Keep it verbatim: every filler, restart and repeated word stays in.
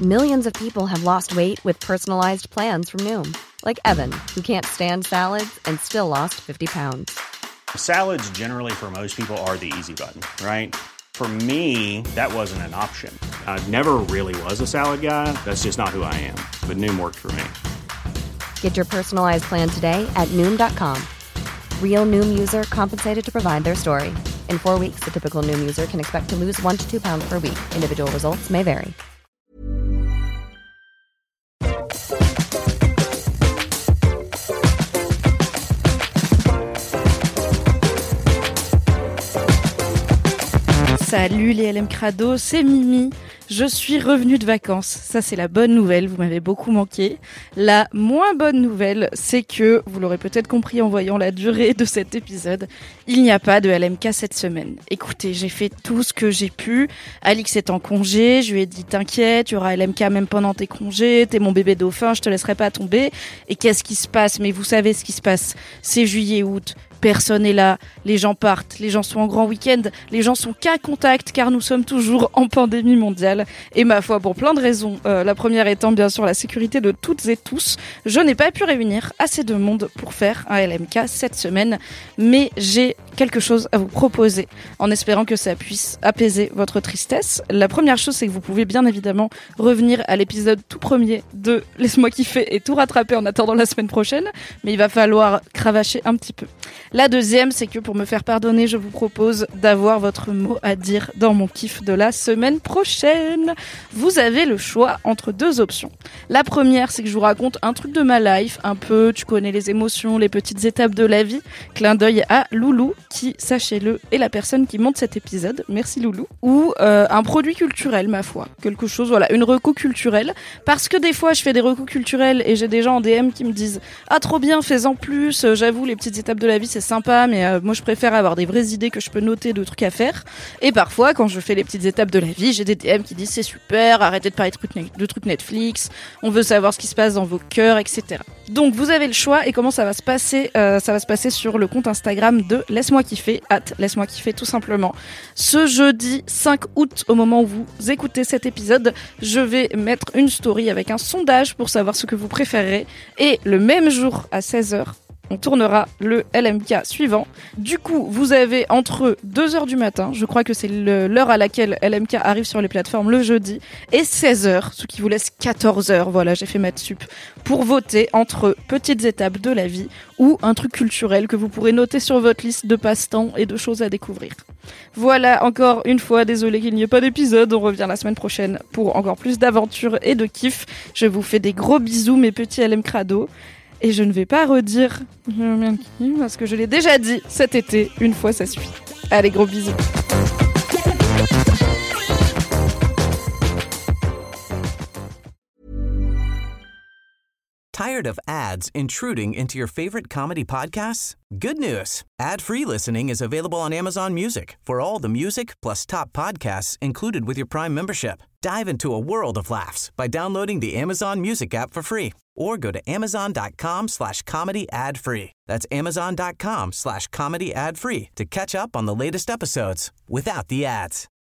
Millions of people have lost weight with personalized plans from Noom. Like Evan, who can't stand salads and still lost fifty pounds. Salads generally for most people are the easy button, right? For me, that wasn't an option. I never really was a salad guy. That's just not who I am. But Noom worked for me. Get your personalized plan today at Noom dot com. Real Noom user compensated to provide their story. In four weeks, the typical Noom user can expect to lose one to two pounds per week. Individual results may vary. Salut les L M Crado, c'est Mimi. Je suis revenue de vacances. Ça, c'est la bonne nouvelle. Vous m'avez beaucoup manqué. La moins bonne nouvelle, c'est que, vous l'aurez peut-être compris en voyant la durée de cet épisode, il n'y a pas de L M K cette semaine. Écoutez, j'ai fait tout ce que j'ai pu. Alix est en congé. Je lui ai dit, t'inquiète, il y aura L M K même pendant tes congés. T'es mon bébé dauphin, je te laisserai pas tomber. Et qu'est-ce qui se passe? Mais vous savez ce qui se passe. C'est juillet-août. Personne n'est là, les gens partent, les gens sont en grand week-end, les gens sont cas contact car nous sommes toujours en pandémie mondiale. Et ma foi, pour plein de raisons, euh, la première étant bien sûr la sécurité de toutes et tous, je n'ai pas pu réunir assez de monde pour faire un L M K cette semaine, mais j'ai quelque chose à vous proposer, en espérant que ça puisse apaiser votre tristesse. La première chose, c'est que vous pouvez bien évidemment revenir à l'épisode tout premier de Laisse-moi kiffer et tout rattraper en attendant la semaine prochaine, mais il va falloir cravacher un petit peu. La deuxième, c'est que pour me faire pardonner, je vous propose d'avoir votre mot à dire dans mon kiff de la semaine prochaine. Vous avez le choix entre deux options. La première, c'est que je vous raconte un truc de ma life, un peu, tu connais les émotions, les petites étapes de la vie. Clin d'œil à Loulou, qui, sachez-le, est la personne qui monte cet épisode. Merci Loulou. Ou euh, un produit culturel, ma foi. Quelque chose, voilà, une reco culturelle. Parce que des fois, je fais des recos culturels et j'ai des gens en D M qui me disent « Ah, trop bien, fais-en plus. J'avoue, les petites étapes de la vie, c'est sympa, mais euh, moi je préfère avoir des vraies idées que je peux noter de trucs à faire. » Et parfois, quand je fais les petites étapes de la vie, j'ai des D M qui disent c'est super, arrêtez de parler de trucs, de trucs Netflix, on veut savoir ce qui se passe dans vos cœurs, et cetera. Donc vous avez le choix. Et comment ça va se passer? euh, Ça va se passer sur le compte Instagram de Laisse-moi kiffer, at Laisse-moi kiffer tout simplement. Ce jeudi cinq août, au moment où vous écoutez cet épisode, je vais mettre une story avec un sondage pour savoir ce que vous préférez. Et le même jour à seize heures, on tournera le L M K suivant. Du coup, vous avez entre deux heures du matin, je crois que c'est le, l'heure à laquelle L M K arrive sur les plateformes le jeudi, et seize heures, ce qui vous laisse quatorze heures, voilà, j'ai fait maths sup, pour voter entre petites étapes de la vie ou un truc culturel que vous pourrez noter sur votre liste de passe-temps et de choses à découvrir. Voilà, encore une fois, désolé qu'il n'y ait pas d'épisode, on revient la semaine prochaine pour encore plus d'aventures et de kiff. Je vous fais des gros bisous, mes petits L M Crado. Et je ne vais pas redire parce que je l'ai déjà dit cet été, une fois ça suffit. Allez, gros bisous. Tired of ads intruding into your favorite comedy podcasts? Good news. Ad-free listening is available on Amazon Music for all the music plus top podcasts included with your Prime membership. Dive into a world of laughs by downloading the Amazon Music app for free or go to amazon.com slash comedy ad free. That's amazon.com slash comedy ad free to catch up on the latest episodes without the ads.